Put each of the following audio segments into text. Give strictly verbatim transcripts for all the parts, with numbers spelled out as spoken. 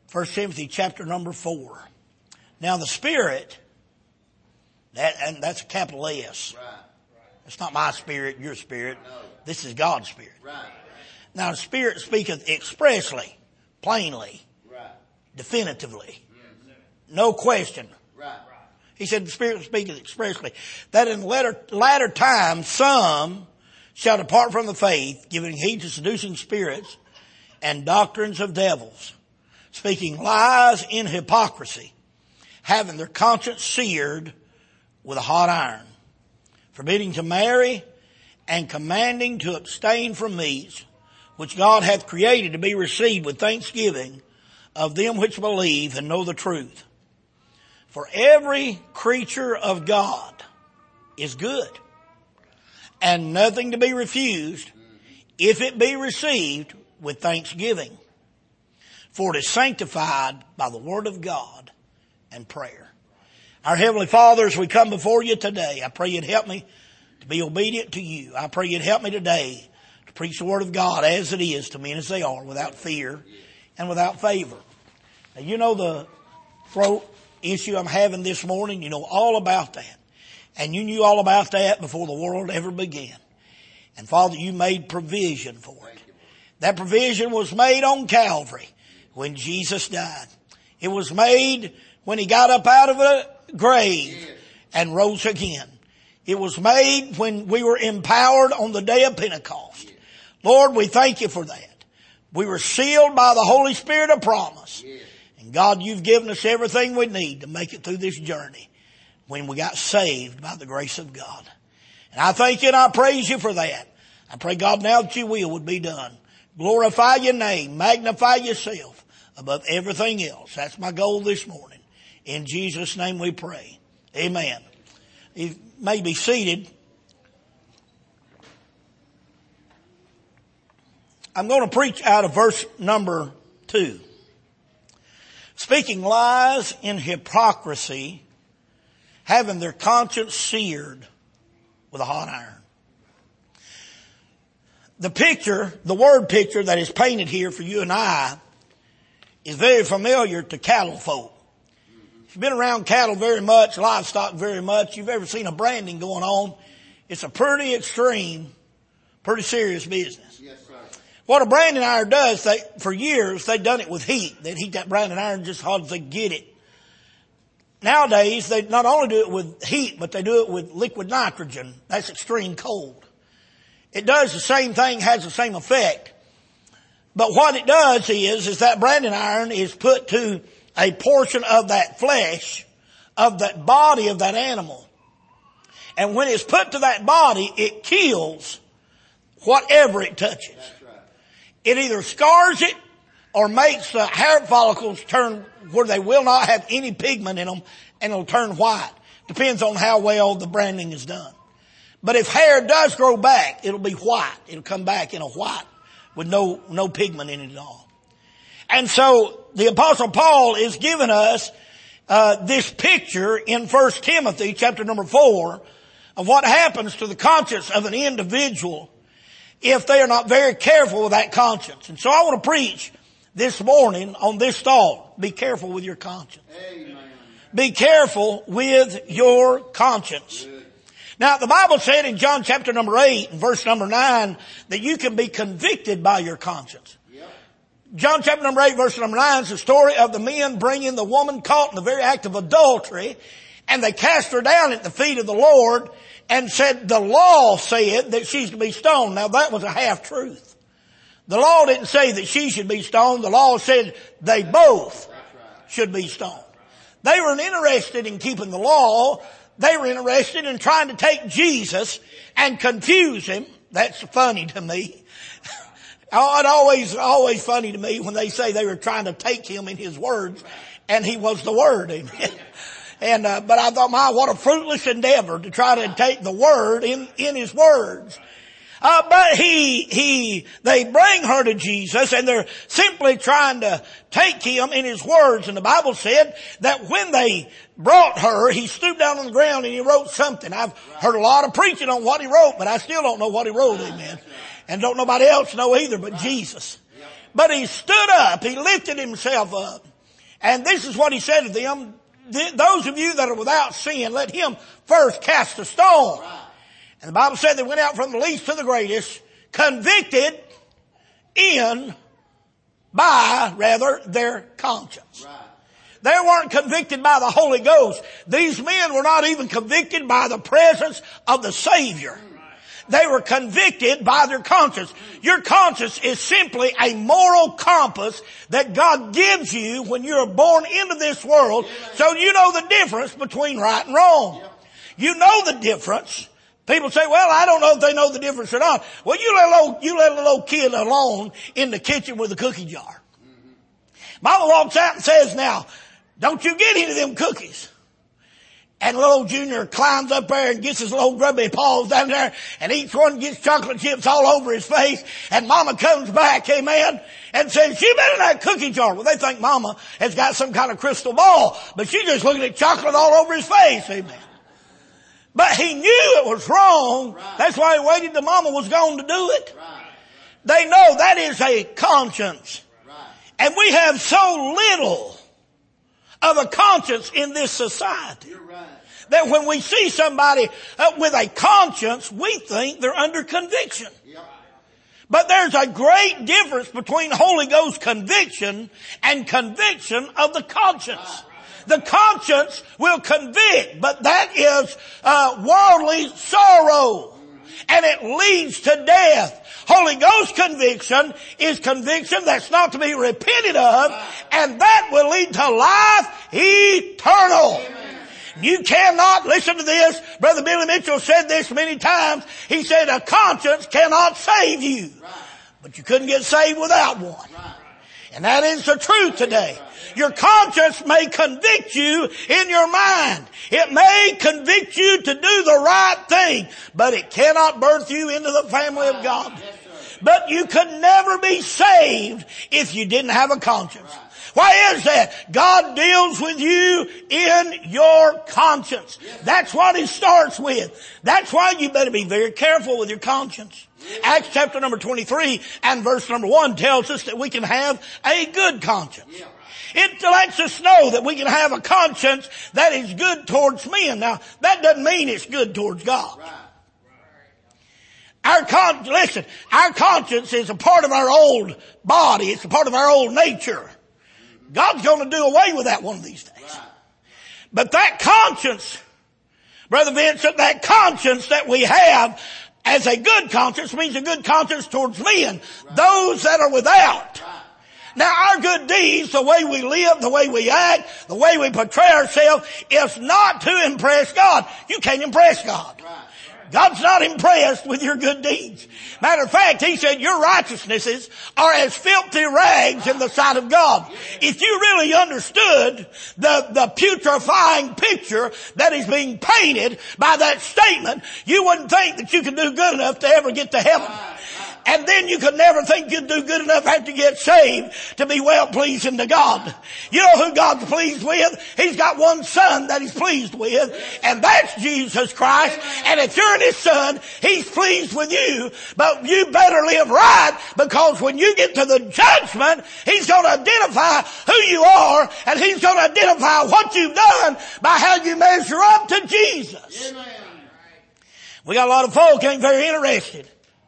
First Timothy chapter number four. Now the Spirit, that and that's a capital S. Right. It's not my spirit, your spirit. No. This is God's Spirit. Right. Now the Spirit speaketh expressly, plainly, Right. definitively. Yes. No question. Right. He said the Spirit speaketh expressly, that in latter, latter times some shall depart from the faith, giving heed to seducing spirits and doctrines of devils, speaking lies in hypocrisy, having their conscience seared with a hot iron, forbidding to marry and commanding to abstain from meats, which God hath created to be received with thanksgiving of them which believe and know the truth. For every creature of God is good, and nothing to be refused if it be received with thanksgiving. For it is sanctified by the word of God and prayer. Our Heavenly Father, as we come before you today, I pray you'd help me to be obedient to you. I pray you'd help me today to preach the word of God as it is to men as they are, without fear and without favor. Now, you know the throat issue I'm having this morning. You know all about that. And you knew all about that before the world ever began. And Father, you made provision for it. That provision was made on Calvary when Jesus died. It was made when he got up out of the grave and rose again. It was made when we were empowered on the day of Pentecost. Lord, we thank you for that. We were sealed by the Holy Spirit of promise. And God, you've given us everything we need to make it through this journey when we got saved by the grace of God. And I thank you and I praise you for that. I pray, God, now that your will would be done. Glorify your name. Magnify yourself above everything else. That's my goal this morning. In Jesus' name we pray. Amen. You may be seated. I'm going to preach out of verse number two. Speaking lies in hypocrisy, having their conscience seared with a hot iron. The picture, the word picture that is painted here for you and I is very familiar to cattle folk. If you've been around cattle very much, livestock very much, you've ever seen a branding going on, it's a pretty extreme, pretty serious business. Yes, sir. What a branding iron does, they, for years, they've done it with heat. They'd heat that branding iron just as hard as they get it. Nowadays, they not only do it with heat, but they do it with liquid nitrogen. That's extreme cold. It does the same thing, has the same effect. But what it does is, is that branding iron is put to a portion of that flesh, of that body of that animal. And when it's put to that body, it kills whatever it touches. That's right. It either scars it or makes the hair follicles turn where they will not have any pigment in them, and it'll turn white. Depends on how well the branding is done. But if hair does grow back, it'll be white. It'll come back in a white with no, no pigment in it at all. And so the Apostle Paul is giving us uh, this picture in First Timothy chapter number four of what happens to the conscience of an individual if they are not very careful with that conscience. And so I want to preach this morning on this thought. Be careful with your conscience. Amen. Be careful with your conscience. Good. Now, the Bible said in John chapter number eight and verse number nine that you can be convicted by your conscience. Yep. John chapter number eight verse number nine is the story of the men bringing the woman caught in the very act of adultery, and they cast her down at the feet of the Lord and said the law said that she's to be stoned. Now, that was a half truth. The law didn't say that she should be stoned. The law said they both should be stoned. They weren't interested in keeping the law. They were interested in trying to take Jesus and confuse him. That's funny to me. Oh, it always, always funny to me when they say they were trying to take him in his words, and he was the word. Amen. And, uh, but I thought, my, what a fruitless endeavor to try to take the word in, in his words. Uh, but he, he, they bring her to Jesus, and they're simply trying to take him in his words. And the Bible said that when they brought her, he stooped down on the ground and he wrote something. I've heard a lot of preaching on what he wrote, but I still don't know what he wrote, amen. And don't nobody else know either but Jesus. But he stood up, he lifted himself up, And this is what he said to them. Those of you that are without sin, let him first cast a stone. And the Bible said they went out from the least to the greatest, convicted in, by, rather, their conscience. They weren't convicted by the Holy Ghost. These men were not even convicted by the presence of the Savior. They were convicted by their conscience. Your conscience is simply a moral compass that God gives you when you're born into this world, so you know the difference between right and wrong. You know the difference. People say, well, I don't know if they know the difference or not. Well, you let a little, you let a little kid alone in the kitchen with a cookie jar. Mama walks out and says, now, don't you get any of them cookies. And little Junior climbs up there and gets his little grubby paws down there, and each one gets chocolate chips all over his face. And Mama comes back, amen, and says, you been in that cookie jar. Well, they think Mama has got some kind of crystal ball, but she's just looking at chocolate all over his face, amen. But he knew it was wrong. Right. That's why he waited till Mama was gone to do it. Right. They know that is a conscience. Right. And we have so little of a conscience in this society. You're right. That when we see somebody uh, with a conscience, we think they're under conviction. Yep. But there's a great difference between Holy Ghost conviction and conviction of the conscience. Right. The conscience will convict, but that is uh, worldly sorrow. And it leads to death. Holy Ghost conviction is conviction that's not to be repented of, and that will lead to life eternal. Amen. You cannot, listen to this, Brother Billy Mitchell said this many times. He said a conscience cannot save you. But you couldn't get saved without one. And that is the truth today. Your conscience may convict you in your mind. It may convict you to do the right thing, but it cannot birth you into the family of God. But you could never be saved if you didn't have a conscience. Why is that? God deals with you in your conscience. That's what He starts with. That's why you better be very careful with your conscience. Acts chapter number twenty-three and verse number one tells us that we can have a good conscience. It lets us know that we can have a conscience that is good towards men. Now, that doesn't mean it's good towards God. Our con- listen, our conscience is a part of our old body. It's a part of our old nature. God's going to do away with that one of these days. But that conscience, Brother Vincent, that conscience that we have as a good conscience means a good conscience towards men, those that are without. Now, our good deeds, the way we live, the way we act, the way we portray ourselves, is not to impress God. You can't impress God. God's not impressed with your good deeds. Matter of fact, He said your righteousnesses are as filthy rags in the sight of God. If you really understood the, the putrefying picture that is being painted by that statement, you wouldn't think that you could do good enough to ever get to heaven. And then you could never think you'd do good enough after you get saved to be well pleasing to God. You know who God's pleased with? He's got one Son that He's pleased with, and that's Jesus Christ. And if you're in His Son, He's pleased with you. But you better live right, because when you get to the judgment, He's going to identify who you are, and He's going to identify what you've done by how you measure up to Jesus. Amen. We got a lot of folk ain't very interested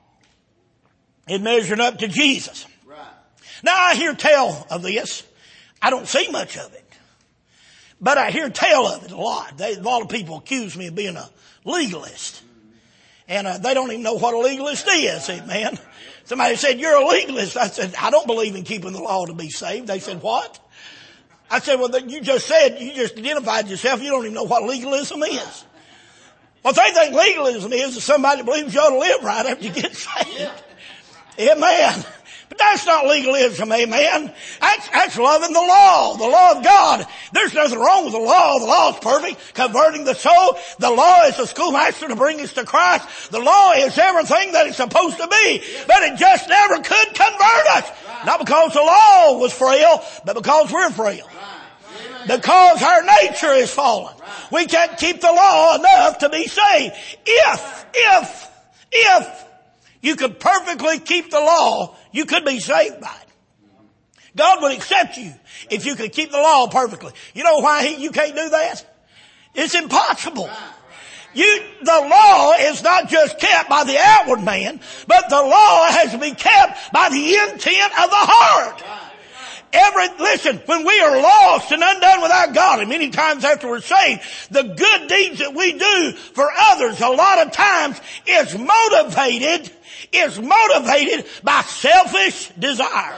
in measuring up to Jesus. Right. Now, I hear tell of this. I don't see much of it, but I hear tell of it a lot. They, a lot of people accuse me of being a legalist, and uh, they don't even know what a legalist is. Amen. Somebody said, "You're a legalist." I said, "I don't believe in keeping the law to be saved." They said, "What?" I said, "Well, you just said, you just identified yourself. You don't even know what legalism is." Well, they think legalism is that somebody believes you ought to live right after you get saved. Amen. But that's not legalism, amen. That's, that's loving the law, the law of God. There's nothing wrong with the law. The law is perfect, converting the soul. The law is the schoolmaster to bring us to Christ. The law is everything that it's supposed to be, but it just never could convert us. Not because the law was frail, but because we're frail. Because our nature is fallen. We can't keep the law enough to be saved. If, if, if you could perfectly keep the law, you could be saved by it. God would accept you if you could keep the law perfectly. You know why he, you can't do that? It's impossible. You, the law is not just kept by the outward man, but the law has to be kept by the intent of the heart. Every, listen, when we are lost and undone without God, and many times after we're saved, the good deeds that we do for others a lot of times is motivated, is motivated by selfish desire.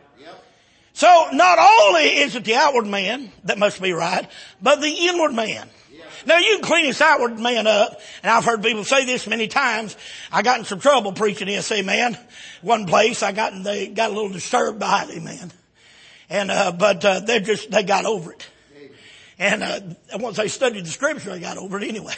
So not only is it the outward man that must be right, but the inward man. Now you can clean this outward man up, and I've heard people say this many times. I got in some trouble preaching this, amen. One place I got, they got a little disturbed by it, amen. And, uh, but, uh, they just, they got over it. And, uh, once they studied the scripture, they got over it anyway.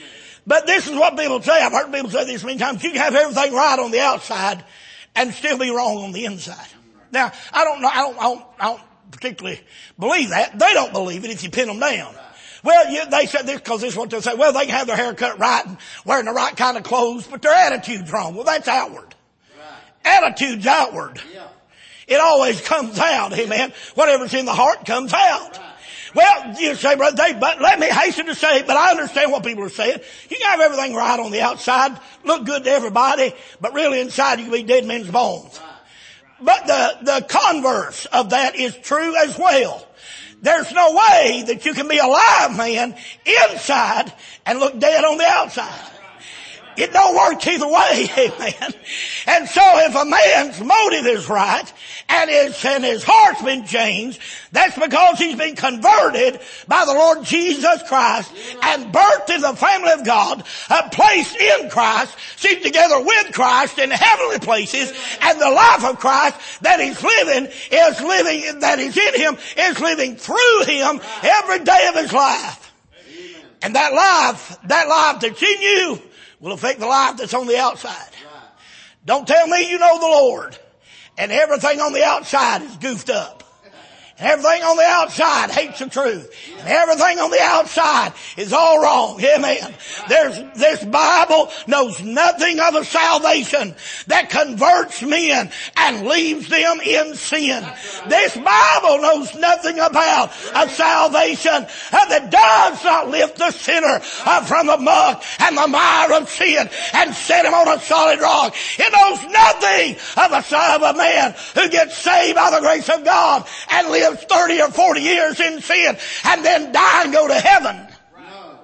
But this is what people say. I've heard people say this many times. You can have everything right on the outside and still be wrong on the inside. Now, I don't know, I don't, I don't, I don't particularly believe that. They don't believe it if you pin them down. Well, you, they said this because this is what they say. Well, they can have their hair cut right and wearing the right kind of clothes, but their attitude's wrong. Well, that's outward. Right. Attitude's outward. Yeah. It always comes out, amen. Whatever's in the heart comes out. Right. Well, you say, brother Dave, but let me hasten to say, but I understand what people are saying. You can have everything right on the outside, look good to everybody, but really inside you can be dead men's bones. Right. But the, the converse of that is true as well. There's no way that you can be a live man inside and look dead on the outside. It don't work either way, amen. And so if a man's motive is right and his, and his heart's been changed, that's because he's been converted by the Lord Jesus Christ and birthed in the family of God, uh, placed in Christ, seated together with Christ in heavenly places, and the life of Christ that he's living is living, that is in him, is living through him every day of his life. And that life, that life that's in you, will affect the life that's on the outside. Right. Don't tell me you know the Lord and everything on the outside is goofed up. And everything on the outside hates the truth. And everything on the outside is all wrong. Amen. There's, this Bible knows nothing of a salvation that converts men and leaves them in sin. This Bible knows nothing about a salvation that does not lift the sinner from the muck and the mire of sin and set him on a solid rock. It knows nothing of a son of a man who gets saved by the grace of God and lives thirty or forty years in sin and then die and go to heaven. No.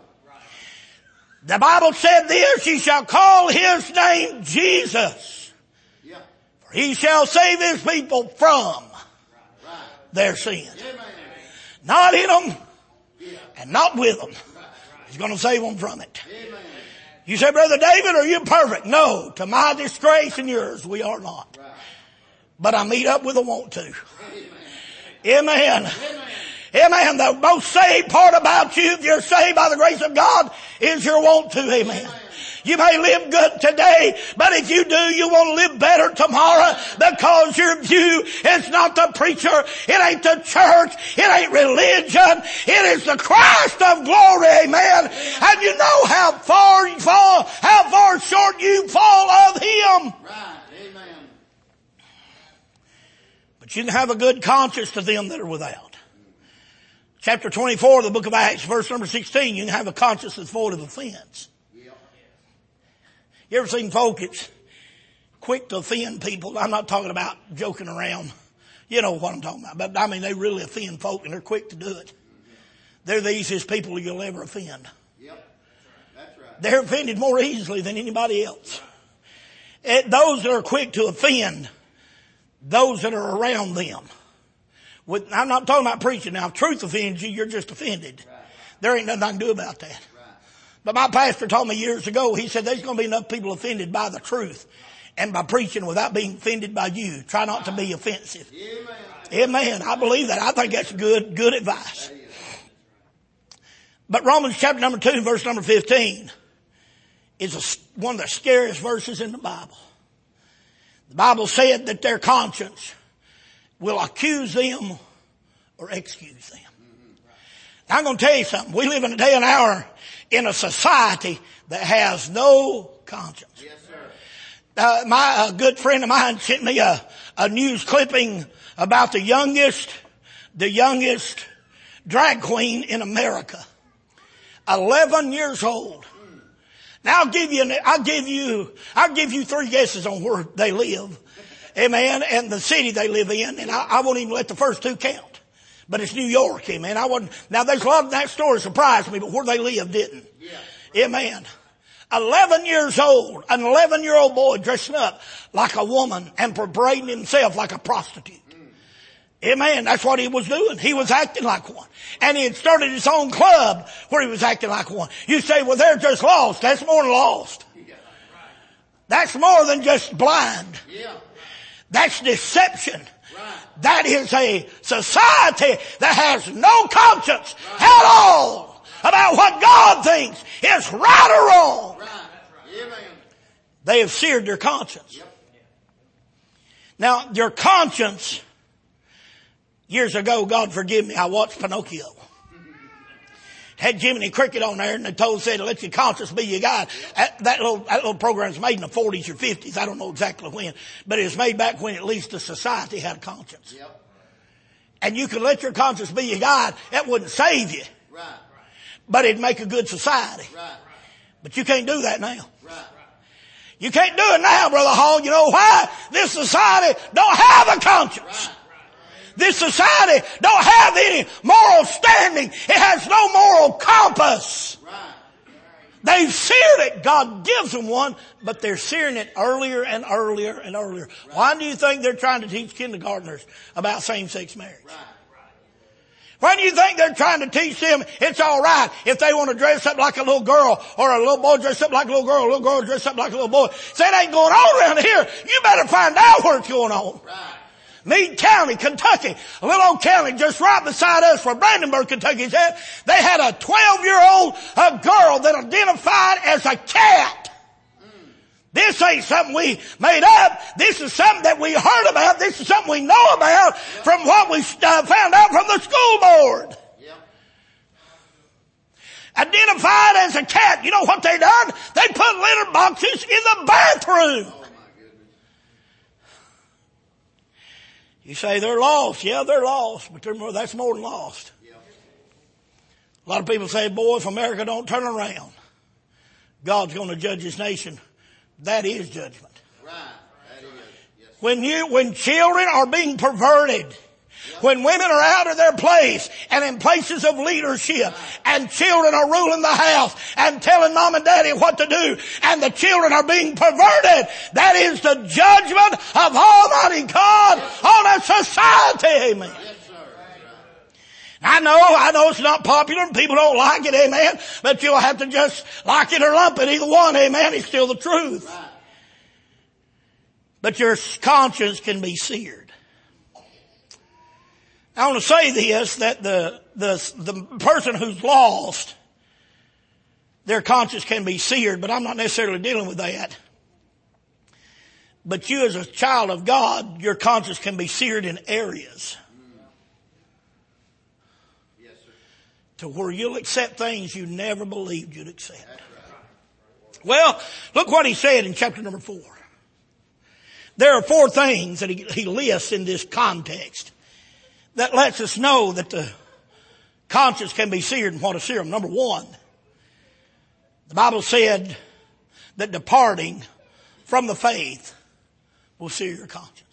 The Bible said this, ye shall call his name Jesus. Yeah. For he shall save his people from right. their sins. Yeah, not in them yeah. and not with them. Right. He's going to save them from it. Amen. You say, Brother David, are you perfect? No, to my disgrace and yours, we are not. Right. But I meet up with a want to. Amen. Amen. Amen. The most saved part about you, if you're saved by the grace of God, is your want to. Amen. Amen. You may live good today, but if you do, you will live better tomorrow because your view is not the preacher. It ain't the church. It ain't religion. It is the Christ of glory. Amen. And you know how far you fall, how far short you fall of Him. Right. You can have a good conscience to them that are without. Chapter twenty-four of the book of Acts, verse number sixteen, you can have a conscience that's void of offense. You ever seen folk that's quick to offend people? I'm not talking about joking around. You know what I'm talking about. But I mean, they really offend folk and they're quick to do it. They're the easiest people you'll ever offend. That's right. They're offended more easily than anybody else. And those that are quick to offend those that are around them. With, I'm not talking about preaching now. If truth offends you, you're just offended. Right. There ain't nothing I can do about that. Right. But my pastor told me years ago, he said there's going to be enough people offended by the truth and by preaching without being offended by you. Try not to be offensive. Amen. Amen. I believe that. I think that's good, good advice. But Romans chapter number two, verse number fifteen is a, one of the scariest verses in the Bible. The Bible said that their conscience will accuse them or excuse them. Now I'm going to tell you something. We live in a day and hour in a society that has no conscience. Yes, sir. Uh, my uh, good friend of mine sent me a, a news clipping about the youngest, the youngest drag queen in America. eleven years old. Now I'll give you, an, I'll give you, I'll give you three guesses on where they live. Amen. And the city they live in. And I, I won't even let the first two count. But it's New York. Amen. I wasn't, now there's a lot of that story surprised me, but where they live didn't. Yeah. Amen. eleven years old, an eleven year old boy dressing up like a woman and parading himself like a prostitute. Amen. That's what he was doing. He was acting like one. And he had started his own club where he was acting like one. You say, well, they're just lost. That's more than lost. That's more than just blind. That's deception. That is a society that has no conscience at all about what God thinks is right or wrong. They have seared their conscience. Now, your conscience, years ago, God forgive me, I watched Pinocchio. Had Jiminy Cricket on there, and they told, said, let your conscience be your guide. That, that little, that little program was made in the forties or fifties. I don't know exactly when, but it was made back when at least the society had a conscience. Yep. And you could let your conscience be your guide. That wouldn't save you. Right. But it'd make a good society. Right. But you can't do that now. Right. You can't do it now, Brother Hall. You know why? This society don't have a conscience. Right. This society don't have any moral standing. It has no moral compass. Right. They've seared it. God gives them one, but they're searing it earlier and earlier and earlier. Right. Why do you think they're trying to teach kindergartners about same-sex marriage? Right. Why do you think they're trying to teach them it's all right if they want to dress up like a little girl or a little boy dress up like a little girl, a little girl dress up like a little boy? Say it ain't going on around here. You better find out where it's going on. Right. Meade County, Kentucky, a little old county just right beside us where Brandenburg, Kentucky is at. They had a twelve year old a girl that identified as a cat. Mm. This ain't something we made up. This is something that we heard about. This is something we know about yep. from what we uh, found out from the school board. Yep. Identified as a cat. You know what they done? They put litter boxes in the bathroom. You say they're lost. Yeah, they're lost, but they're more, that's more than lost. Yeah. A lot of people say, boy, if America don't turn around, God's going to judge his nation. That is judgment. Right. That is. Yes. When you, when children are being perverted, yep. when women are out of their place and in places of leadership right. and children are ruling the house and telling mom and daddy what to do and the children are being perverted, that is the judgment of Almighty God yes. on a society. Amen. Yes, sir. I know, I know it's not popular and people don't like it, amen, but you'll have to just like it or lump it. Either one, amen, it's still the truth. Right. But your conscience can be seared. I want to say this, that the, the, the person who's lost, their conscience can be seared, but I'm not necessarily dealing with that. But you as a child of God, your conscience can be seared in areas. Yes, sir. To where you'll accept things you never believed you'd accept. Right. Well, look what he said in chapter number four. There are four things that he, he lists in this context that lets us know that the conscience can be seared and what to sear them. Number one, the Bible said that departing from the faith will sear your conscience.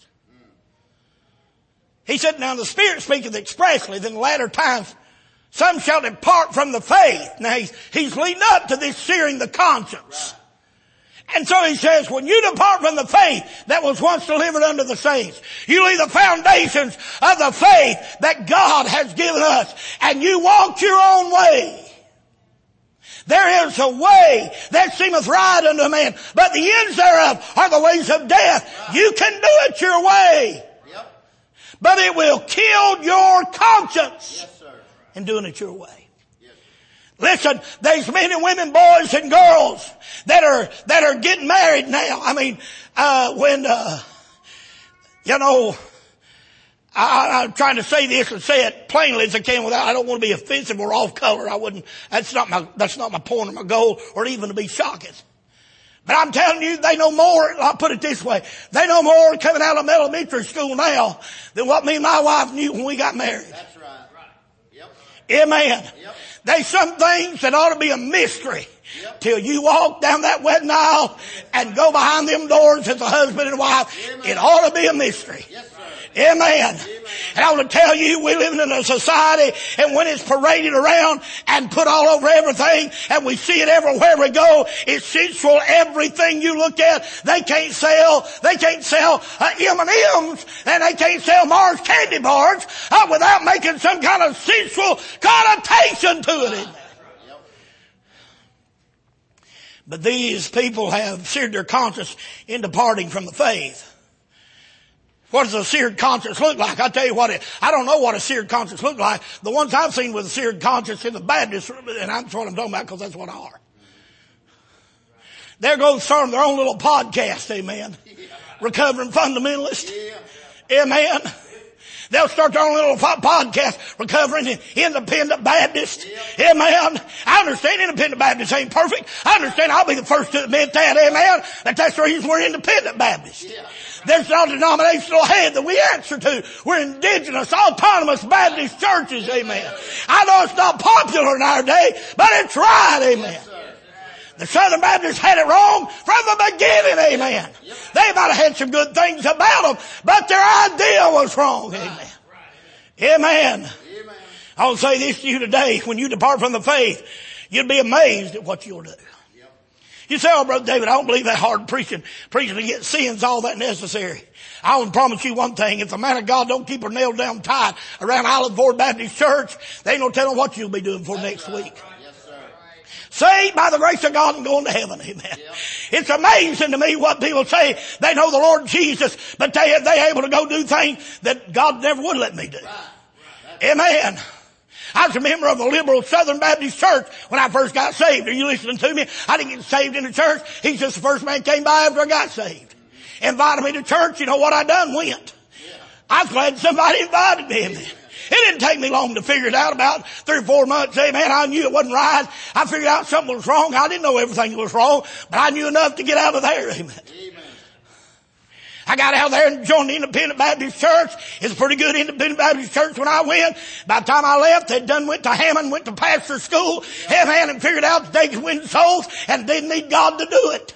He said, now the Spirit speaketh expressly that in the latter times some shall depart from the faith. Now he's, he's leading up to this searing the conscience. And so he says, when you depart from the faith that was once delivered unto the saints, you leave the foundations of the faith that God has given us, and you walk your own way. There is a way that seemeth right unto a man, but the ends thereof are the ways of death. You can do it your way, but it will kill your conscience in doing it your way. Listen, there's men and women, boys and girls that are, that are getting married now. I mean, uh, when, uh, you know, I, I'm trying to say this and say it plainly as I can without, I don't want to be offensive or off color. I wouldn't, that's not my, that's not my point or my goal or even to be shocking. But I'm telling you, they know more, I'll put it this way, they know more coming out of elementary school now than what me and my wife knew when we got married. That's right. Yep. Amen. Yep. There's some things that ought to be a mystery yep. till you walk down that wedding aisle and go behind them doors as a husband and wife. Amen. It ought to be a mystery. Yes, sir. Amen. Amen. And I want to tell you, we're living in a society, and when it's paraded around and put all over everything, and we see it everywhere we go, it's sensual. Everything you look at, they can't sell, they can't sell uh, M and M's, and they can't sell Mars candy bars uh, without making some kind of sensual connotation to it. Amen. But these people have seared their conscience in departing from the faith. What does a seared conscience look like? I tell you what, it, I don't know what a seared conscience looks like. The ones I've seen with a seared conscience in the Baptist, and that's what I'm talking about because that's what I are. They're going to start their own little podcast, amen. Recovering fundamentalists. Amen. They'll start their own little podcast, Recovering Independent Baptist. Amen. I understand Independent Baptists ain't perfect. I understand. I'll be the first to admit that. Amen. That that's the reason we're Independent Baptists. There's no denominational head that we answer to. We're indigenous, autonomous Baptist churches. Amen. I know it's not popular in our day, but it's right. Amen. The Southern Baptists had it wrong from the beginning. Amen. They might have had some good things about them, but their idea was wrong. Amen. Amen. I will say this to you today. When you depart from the faith, you'll be amazed at what you'll do. You say, oh, Brother David, I don't believe that hard preaching, preaching to get sin's all that necessary. I will promise you one thing. If the man of God don't keep her nailed down tight around Island Ford Baptist Church, they ain't no telling what you'll be doing for next week. Saved by the grace of God and going to heaven. Amen. Yep. It's amazing to me what people say. They know the Lord Jesus, but they, they're able to go do things that God never would let me do. Right. Right. Amen. I was a member of a liberal Southern Baptist church when I first got saved. Are you listening to me? I didn't get saved in the church. He's just the first man came by after I got saved. Invited me to church. You know what I done? Went. Yeah. I was glad somebody invited me. Amen. It didn't take me long to figure it out. About three or four months, amen, I knew it wasn't right. I figured out something was wrong. I didn't know everything was wrong, but I knew enough to get out of there, amen. Amen. I got out there and joined the Independent Baptist Church. It's a pretty good Independent Baptist church when I went. By the time I left, they'd done went to Hammond, went to pastor school, amen, and figured out that they could win souls and didn't need God to do it.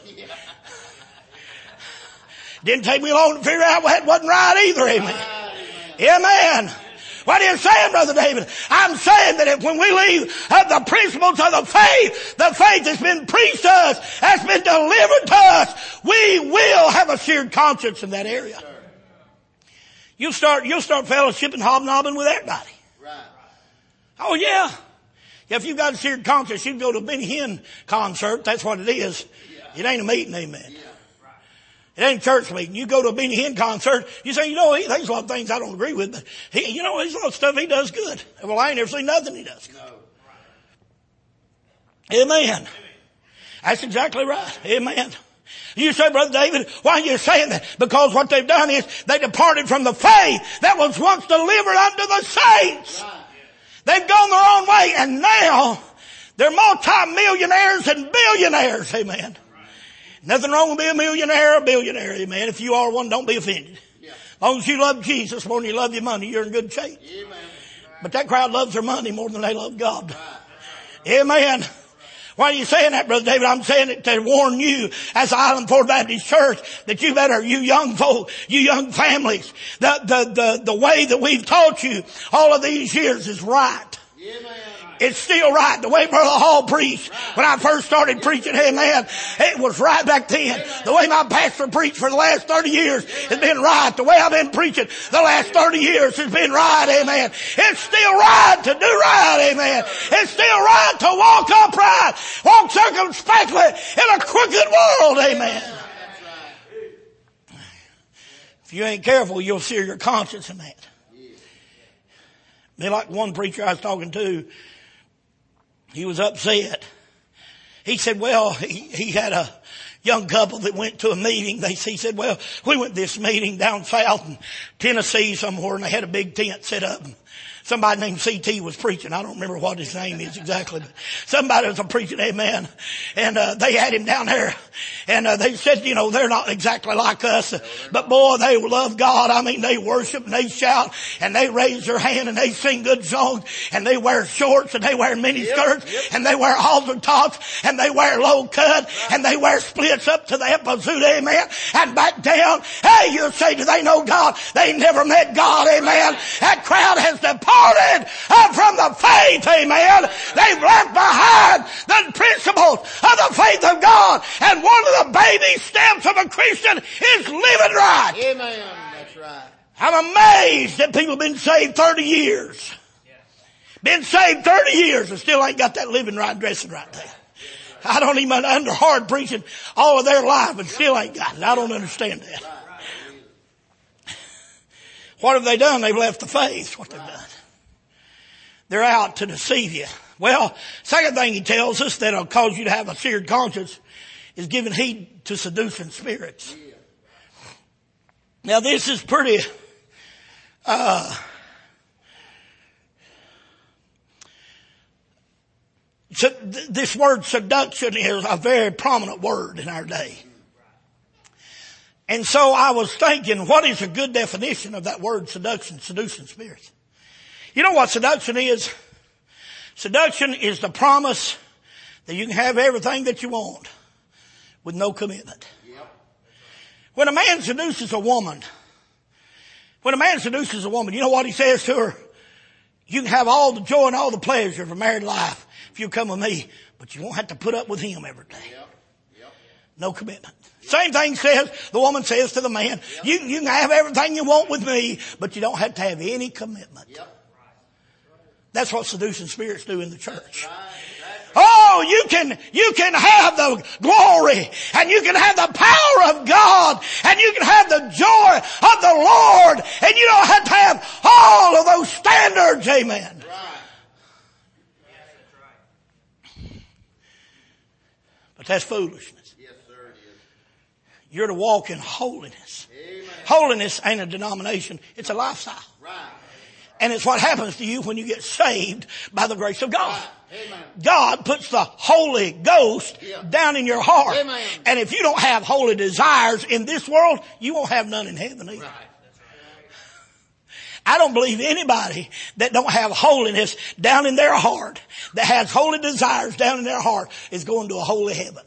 Didn't take me long to figure out what wasn't right either, amen. Amen. What are you saying, Brother David? I'm saying that if when we leave uh, the principles of the faith, the faith that's been preached to us, has been delivered to us, we will have a seared conscience in that area. You'll start, you'll start fellowship and hobnobbing with everybody. Right. Oh yeah. Yeah, if you've got a seared conscience, you can go to a Benny Hinn concert. That's what it is. Yeah. It ain't a meeting, amen. Yeah. It ain't a church meeting. You go to a Benny Hinn concert, you say, you know, he, there's a lot of things I don't agree with, but he, you know, there's a lot of stuff he does good. Well, I ain't never seen nothing he does good. No. Amen. That's exactly right. Amen. You say, Brother David, why are you saying that? Because what they've done is they departed from the faith that was once delivered unto the saints. Right. They've gone their own way, and now they're multi-millionaires and billionaires. Amen. Nothing wrong with being a millionaire or a billionaire, amen. If you are one, don't be offended. Yeah. As long as you love Jesus more than you love your money, you're in good shape. Amen. But that crowd loves their money more than they love God. Right. Amen. Why are you saying that, Brother David? I'm saying it to warn you as Island Ford Baptist Church that you better, you young folk, you young families, the, the, the, the way that we've taught you all of these years is right. Amen. It's still right. The way Brother Hall preached when I first started preaching, amen, it was right back then. The way my pastor preached for the last thirty years has been right. The way I've been preaching the last thirty years has been right, amen. It's still right to do right, amen. It's still right to walk upright, walk circumspectly in a crooked world, amen. If you ain't careful, you'll sear your conscience in that. Be like one preacher I was talking to. He was upset. He said, well, he, he had a, young couple that went to a meeting. They he said, well, we went to this meeting down south in Tennessee somewhere, and they had a big tent set up. Somebody named C T was preaching. I don't remember what his name is exactly, but somebody was preaching, amen. And, uh, they had him down there, and, uh, they said, you know, they're not exactly like us, but boy, they love God. I mean, they worship and they shout and they raise their hand and they sing good songs and they wear shorts and they wear mini skirts yep, yep. and they wear halter tops and they wear low cut and they wear splits up to the episode, amen, and back down. Hey, you'll say, do they know God? They never met God, amen. That crowd has departed from the faith, amen. They've left behind the principles of the faith of God, and one of the baby steps of a Christian is living right. Amen. That's right. I'm amazed that people have been saved thirty years. Been saved thirty years and still ain't got that living right dressing right there. I don't even under hard preaching all of their life and still ain't got it. I don't understand that. What have they done? They've left the faith. What they've done. They're out to deceive you. Well, second thing he tells us that'll cause you to have a seared conscience is giving heed to seducing spirits. Now this is pretty, uh, so th- this word seduction is a very prominent word in our day. And so I was thinking, what is a good definition of that word seduction, seducing spirits? You know what seduction is? Seduction is the promise that you can have everything that you want with no commitment. Yep. When a man seduces a woman, when a man seduces a woman, you know what he says to her? You can have all the joy and all the pleasure of a married life if you come with me, but you won't have to put up with him every day. Yep. Yep. No commitment. Same thing says, the woman says to the man, yep. you, you can have everything you want with me, but you don't have to have any commitment. Yep. That's what seducing spirits do in the church. Oh, you can, you can have the glory and you can have the power of God and you can have the joy of the Lord and you don't have to have all of those standards. Amen. But that's foolishness. Yes, sir, it is. You're to walk in holiness. Amen. Holiness ain't a denomination. It's a lifestyle. Right. And it's what happens to you when you get saved by the grace of God. Amen. God puts the Holy Ghost yeah. down in your heart. Amen. And if you don't have holy desires in this world, you won't have none in heaven either. Right. I don't believe anybody that don't have holiness down in their heart, that has holy desires down in their heart, is going to a holy heaven.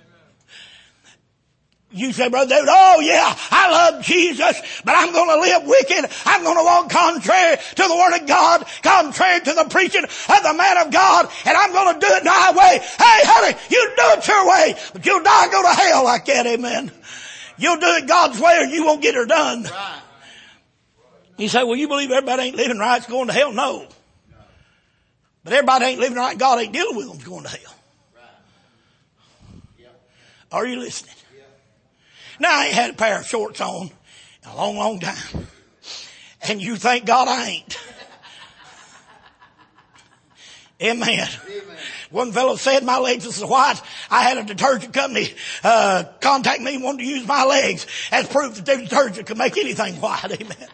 You say, Brother David, oh yeah, I love Jesus, but I'm going to live wicked. I'm going to walk contrary to the Word of God, contrary to the preaching of the man of God, and I'm going to do it my way. Hey, honey, you do it your way, but you'll die and go to hell like that, amen. You'll do it God's way or you won't get her done. Right. You say, well, you believe everybody ain't living right, it's going to hell? No. But everybody ain't living right, God ain't dealing with them, it's going to hell. Right. Yep. Are you listening? Now, I ain't had a pair of shorts on in a long, long time. And you thank God I ain't. Amen. Amen. One fellow said my legs was white. I had a detergent company uh contact me and wanted to use my legs as proof that their detergent could make anything white. Amen.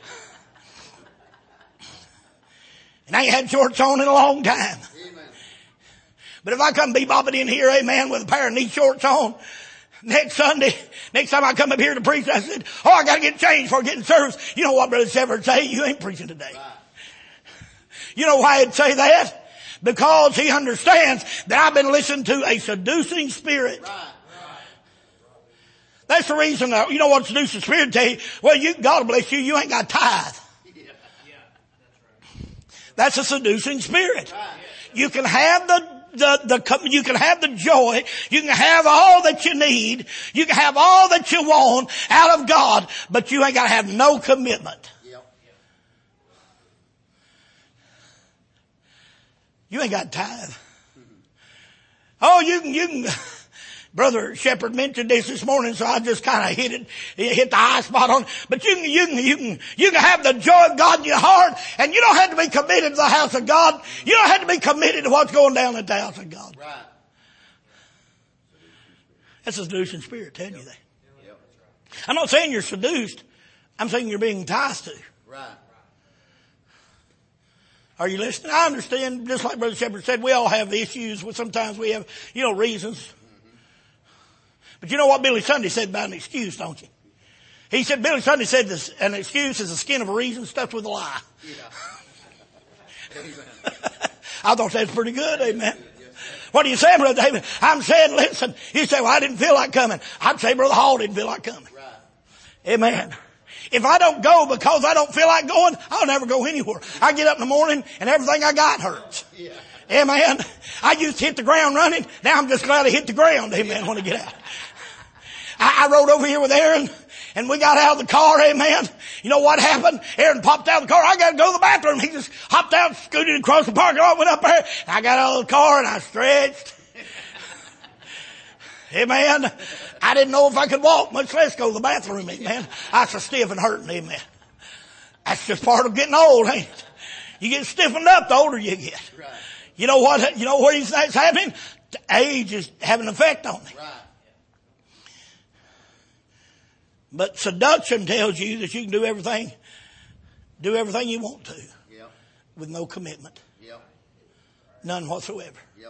And I ain't had shorts on in a long time. Amen. But if I come bebopping in here, amen, with a pair of knee shorts on, next Sunday, next time I come up here to preach, I said, oh, I got to get changed for getting service. You know what Brother Shepherd say? You ain't preaching today. Right. You know why he'd say that? Because he understands that I've been listening to a seducing spirit. Right. Right. That's the reason, that, you know what seducing spirit tell you? Well, you, God bless you, you ain't got tithe. Yeah. Yeah. That's right. That's a seducing spirit. Right. You can have the The, the, you can have the joy. You can have all that you need. You can have all that you want out of God, but you ain't got to have no commitment. Yep. You ain't got tithe. Oh, you can, you can, Brother Shepherd mentioned this this morning, so I just kind of hit it, hit the high spot on it. But you can, you can, you can, you can have the joy of God in your heart, and you don't have to be committed to the house of God. You don't have to be committed to what's going down at the house of God. Right. That's a seducing spirit telling you that. Yep. I'm not saying you're seduced. I'm saying you're being enticed to. Right. Are you listening? I understand, just like Brother Shepherd said, we all have issues. Well, sometimes we have, you know, reasons. Mm-hmm. But you know what Billy Sunday said about an excuse, don't you? He said, Billy Sunday said this, an excuse is the skin of a reason stuffed with a lie. Yeah. I thought that's pretty good, amen. What are you saying, Brother David? I'm saying, listen, you say, well, I didn't feel like coming. I'd say Brother Hall didn't feel like coming. Right. Amen. If I don't go because I don't feel like going, I'll never go anywhere. I get up in the morning and everything I got hurts. Yeah. Amen. I used to hit the ground running. Now I'm just glad I hit the ground. Amen. When I get out. I, I rode over here with Aaron and we got out of the car. Amen. You know what happened? Aaron popped out of the car. I got to go to the bathroom. He just hopped out, scooted across the parking lot, went up there. I got out of the car and I stretched. Amen. I didn't know if I could walk, much less go to the bathroom. Amen. I was so stiff and hurting. Amen. That's just part of getting old, ain't it? You get stiffened up the older you get. Right. You know what? You know what he's happening? Age is having an effect on me. Right. But seduction tells you that you can do everything, do everything you want to, Yep. with no commitment, Yep. none whatsoever. Yep.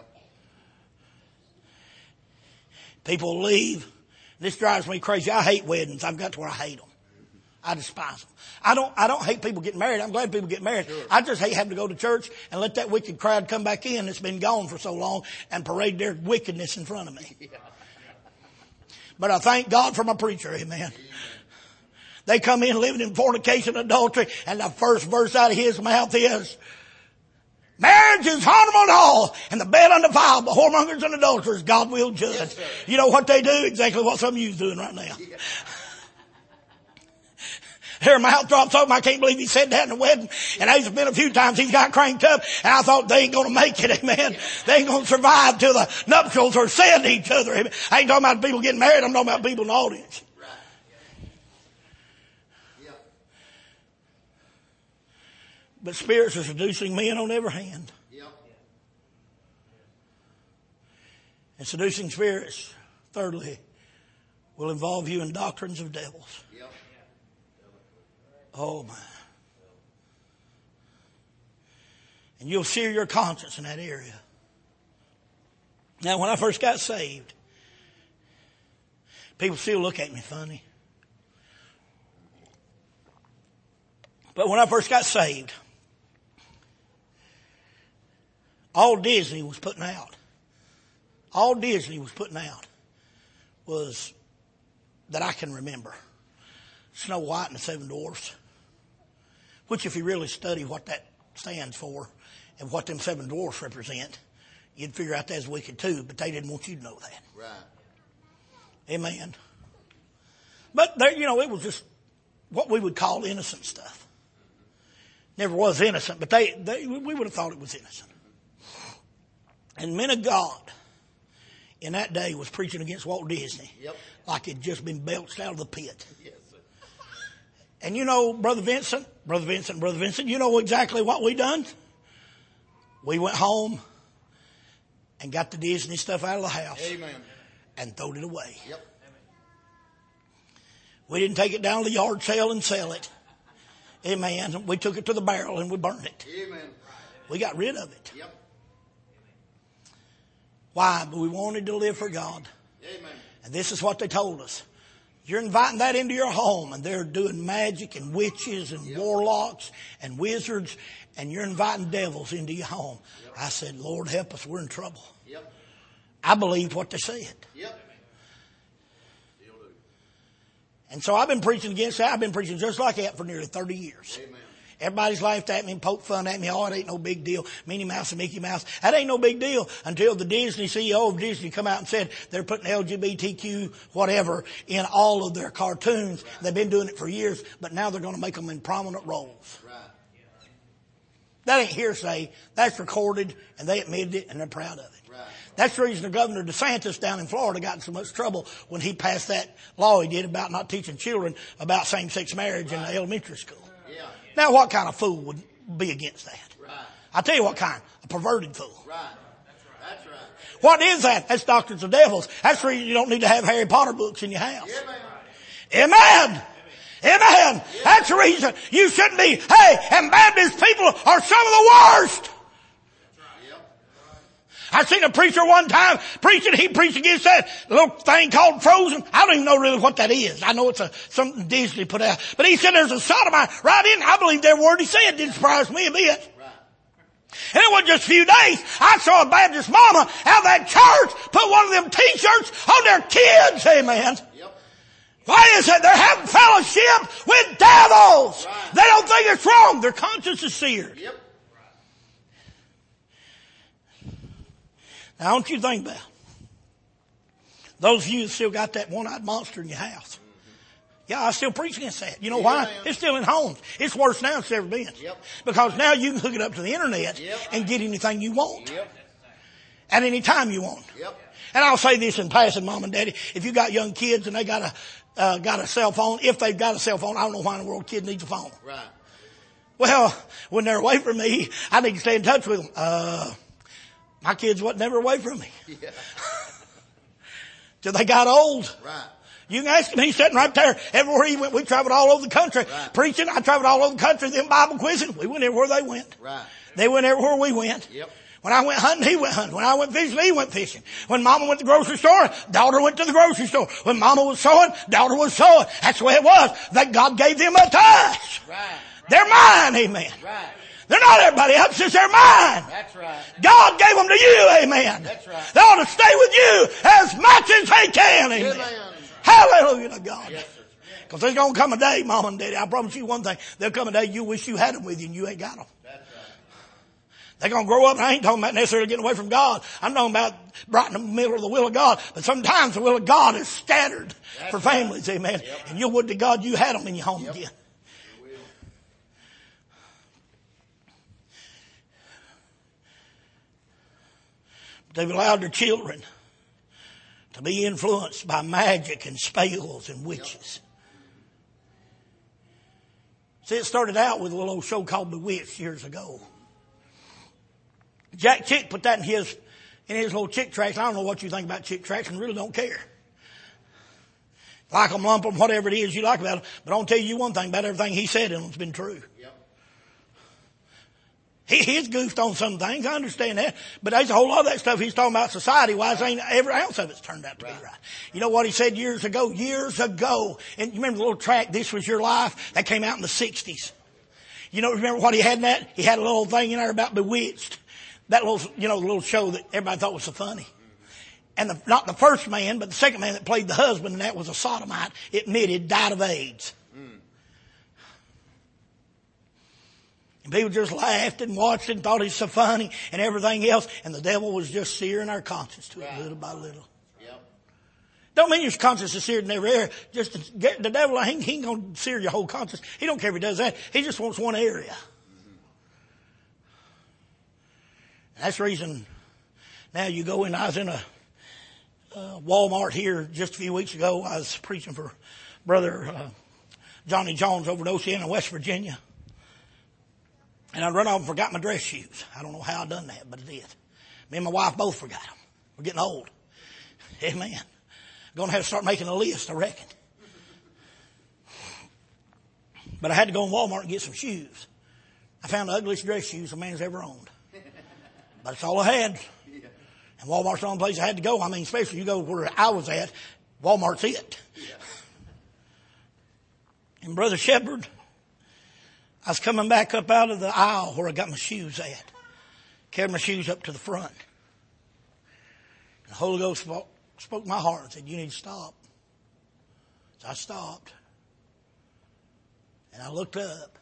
People leave. This drives me crazy. I hate weddings. I've got to where I hate them. I despise them. I don't, I don't hate people getting married. I'm glad people get married. Sure. I just hate having to go to church and let that wicked crowd come back in that's been gone for so long and parade their wickedness in front of me. Yeah. But I thank God for my preacher. Amen. They come in living in fornication and adultery, and the first verse out of his mouth is, marriage is honorable and all, and the bed undefiled, but whoremongers and adulterers God will judge. Yes, you know what they do? Exactly what some of you's doing right now. Yeah. Their mouth drops open. I can't believe he said that in the wedding. And there's been a few times he's got cranked up, and I thought they ain't going to make it, amen. They ain't going to survive till the nuptials are said to each other. Amen. I ain't talking about people getting married. I'm talking about people in the audience. But spirits are seducing men on every hand. Yep. And seducing spirits, thirdly, will involve you in doctrines of devils. Yep. Oh, my. And you'll sear your conscience in that area. Now, when I first got saved, people still look at me funny. But when I first got saved, all Disney was putting out, all Disney was putting out was, that I can remember, Snow White and the Seven Dwarfs. Which if you really study what that stands for and what them seven dwarfs represent, you'd figure out that's wicked too, but they didn't want you to know that. Right. Amen. But there, you know, it was just what we would call innocent stuff. Never was innocent, but they, they we would have thought it was innocent. And men of God in that day was preaching against Walt Disney. Yep. Like it'd just been belched out of the pit. Yes, sir. And you know, Brother Vincent, Brother Vincent, Brother Vincent, you know exactly what we done? We went home and got the Disney stuff out of the house. Amen. And throwed it away. Yep. We didn't take it down to the yard sale and sell it. Amen. We took it to the barrel and we burned it. Amen. We got rid of it. Yep. Why? But we wanted to live for God. Amen. And this is what they told us. You're inviting that into your home, and they're doing magic and witches and Yep. warlocks and wizards, and you're inviting devils into your home. Yep. I said, Lord, help us. We're in trouble. Yep. I believed what they said. Yep. And so I've been preaching against that. I've been preaching just like that for nearly thirty years. Amen. Everybody's laughed at me and poked fun at me. Oh, it ain't no big deal. Minnie Mouse and Mickey Mouse. That ain't no big deal until the Disney C E O of Disney come out and said they're putting L G B T Q whatever in all of their cartoons. Right. They've been doing it for years, but now they're going to make them in prominent roles. Right. That ain't hearsay. That's recorded, and they admitted it, and they're proud of it. Right. That's the reason the Governor DeSantis down in Florida got in so much trouble when he passed that law he did about not teaching children about same-sex marriage right. in the elementary school. Yeah. Now, what kind of fool would be against that? Right. I'll tell you what kind. A perverted fool. Right. That's right. What is that? That's doctrines of devils. That's the reason you don't need to have Harry Potter books in your house. Amen. Amen. Amen. That's the reason you shouldn't be. Hey, and Baptist people are some of the worst. I seen a preacher one time preaching. He preached against that little thing called Frozen. I don't even know really what that is. I know it's a something Disney put out. But he said there's a sodomite right in. I believe every word he said. Didn't surprise me a bit. And it wasn't just a few days. I saw a Baptist mama out of that church put one of them T-shirts on their kids. Amen. Yep. Why is it? They're having fellowship with devils. Right. They don't think it's wrong. Their conscience is seared. Yep. Now, don't you think about it. Those of you that still got that one-eyed monster in your house. Yeah, I still preach against that. You know why? Yeah, it's still in homes. It's worse now than it's ever been. Yep. Because now you can hook it up to the internet yep. and get anything you want. Yep. At any time you want. Yep. And I'll say this in passing, Mom and Daddy. If you got young kids and they got a, uh, got a cell phone, if they've got a cell phone, I don't know why in the world a kid needs a phone. Right. Well, when they're away from me, I need to stay in touch with them. Uh, my kids wasn't never away from me. Yeah. Till they got old. Right. You can ask him. He's sitting right there. Everywhere he went, we traveled all over the country. Right. Preaching. I traveled all over the country. Them Bible quizzing. We went everywhere they went. Right. They went everywhere we went. Yep. When I went hunting, he went hunting. When I went fishing, he went fishing. When Mama went to the grocery store, daughter went to the grocery store. When Mama was sewing, daughter was sewing. That's the way it was. That God gave them a touch. Right. They're mine. Amen. Right. They're not everybody else's. They're mine. That's right. God gave them to you. Amen. That's right. They ought to stay with you as much as they can. Amen. Amen. Hallelujah to God. Yes, because there's going to come a day, Mom and Daddy, I promise you one thing. There'll come a day you wish you had them with you and you ain't got them. That's right. They're going to grow up, and I ain't talking about necessarily getting away from God. I'm talking about right in the middle of the will of God. But sometimes the will of God is scattered That's for families, right. Amen. Yep. And you would to God you had them in your home yep. again. They've allowed their children to be influenced by magic and spells and witches. Yep. See, it started out with a little old show called Bewitched years ago. Jack Chick put that in his in his little Chick tracts. I don't know what you think about Chick tracts and really don't care. Like them, lump them, whatever it is you like about them. But I'll tell you one thing about everything he said in them has been true. Yep. He, he's goofed on some things. I understand that. But there's a whole lot of that stuff he's talking about society-wise. Ain't every ounce of it's turned out to right. be right. You know what he said years ago? Years ago. And you remember the little track, This Was Your Life? That came out in the sixties. You know, remember what he had in that? He had a little thing in there about Bewitched. That little, you know, the little show that everybody thought was so funny. And the, not the first man, but the second man that played the husband, and that was a sodomite, admitted, died of AIDS. And people just laughed and watched and thought it was so funny and everything else. And the devil was just searing our conscience to it right. little by little. Yep. Don't mean your conscience is seared in every area. Just to get, the devil, he, he ain't going to sear your whole conscience. He don't care if he does that. He just wants one area. Mm-hmm. And that's the reason now you go in. I was in a uh, Walmart here just a few weeks ago. I was preaching for Brother uh, Johnny Jones over in Oceana, West Virginia. And I run off and forgot my dress shoes. I don't know how I done that, but I did. Me and my wife both forgot them. We're getting old. Amen. I'm going to have to start making a list, I reckon. But I had to go in Walmart and get some shoes. I found the ugliest dress shoes a man's ever owned. But it's all I had. And Walmart's the only place I had to go. I mean, especially you go where I was at, Walmart's it. And Brother Shepherd, I was coming back up out of the aisle where I got my shoes at. Carried my shoes up to the front. And the Holy Ghost spoke, spoke to my heart and said, you need to stop. So I stopped. And I looked up.